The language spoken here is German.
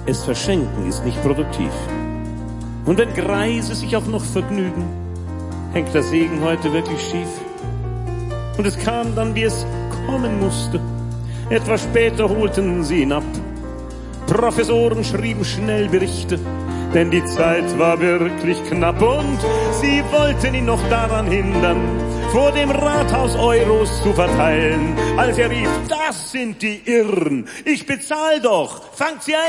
Es verschenken ist nicht produktiv. Und wenn Greise sich auch noch vergnügen, hängt der Segen heute wirklich schief. Und es kam dann, wie es kommen musste. Etwas später holten sie ihn ab. Professoren schrieben schnell Berichte, denn die Zeit war wirklich knapp und sie wollten ihn noch daran hindern, vor dem Rathaus Euros zu verteilen, als er rief, das sind die Irren, ich bezahl doch, fangt sie ein!